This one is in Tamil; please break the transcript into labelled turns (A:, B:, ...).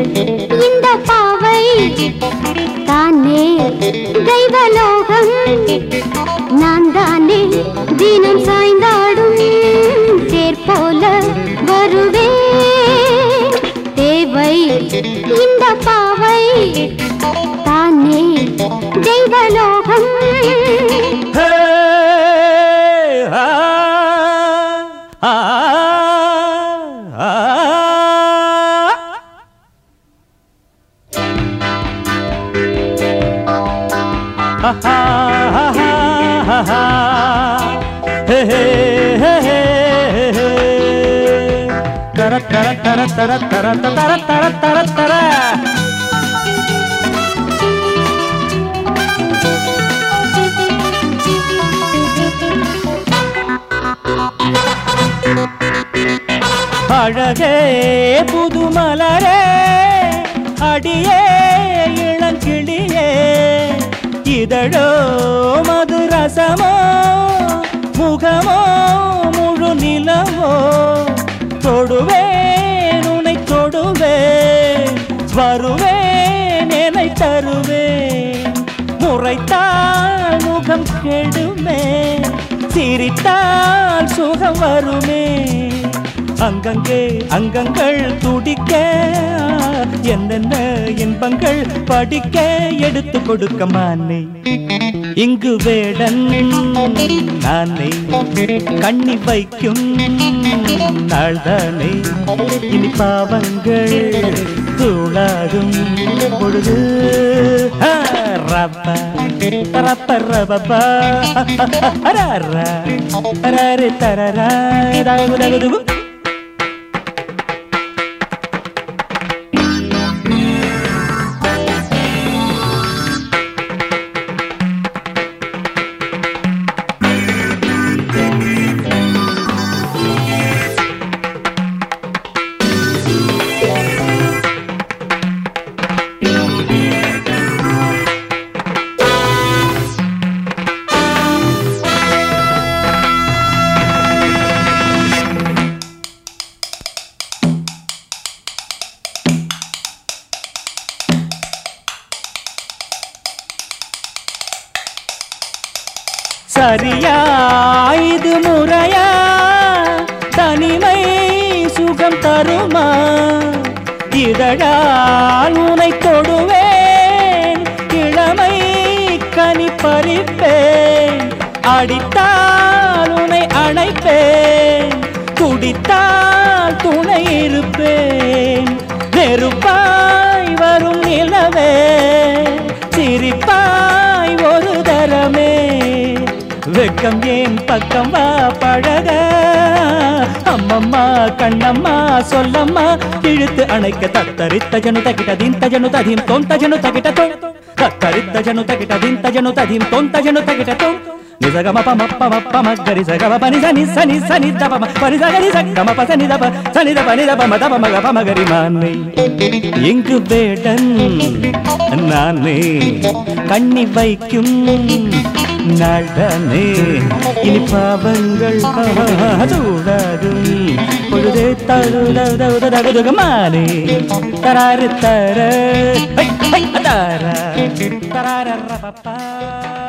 A: இந்த பாவை தானே தெய்வலோகம் நான் தானே தினம் சாய்ந்தாடும் தேர் போல வருவே தேவை இந்த பாவை தானே தெய்வலோகம்
B: அழகே புதுமலரே அடியே இளங்கிளியே இதழோ மதுரசமோ முகமோ முழு நிலவோ தொடுவேன் உன்னை தொடுவேன் வருவேன் என்னை தருவேன் முறைத்தால் முகம் கெடுமே சிரித்தால் சுகம் வருமே அங்கங்கே அங்கங்கள் துடிக்க என்னென்ன இன்பங்கள் படிக்க எடுத்து கொடுக்க மானே இங்கு வேடன் நானே கண்ணி வைக்கும் நாள்தானே இனி பாவங்கள் தூளாகும் பொழுது ரப்ப ரப்ப ரபபா அரரா அரரே தரரா தகுதகுது சரியா இது முறையா தனிமை சுகம் தருமா இதழால் உனை தொடுவேன் இளமை கனி பறிப்பேன் அடித்தால் உனை அணைப்பேன் குடித்தால் துணை இருப்பேன் நெருப்பாய் வரும் நிலவே சிரிப்பாய் ஒரு தரமே வெக்கம் ஏன் பக்கம் வா பழக அம்மம்மா கண்ணம்மா சொல்லம்மா இழுத்து அணைக்க தத்தரித்த ஜனு தகிட்ட தீந்த ஜனு ததீம் தோந்த ஜனு தகிட்ட தோ தத்தரித்த ஜனு தகிட்ட தீந்த ஜனு ததீம் தோந்த ஜனு தகிட்ட தோ நிசகம பமப்ப மகரி சகம பனி சனி சனி சனி தப பனி சகரி சகம பசனி தப சனி தப நி தப மதப மக பமகரி மானே இங்கு வேடன் நானே கண்ணி வைக்கும் நாள்தானே இனி பாவங்கள் சூடாகும் பொழுதே தருதகுதகுமானே தராரு தர தரார தரார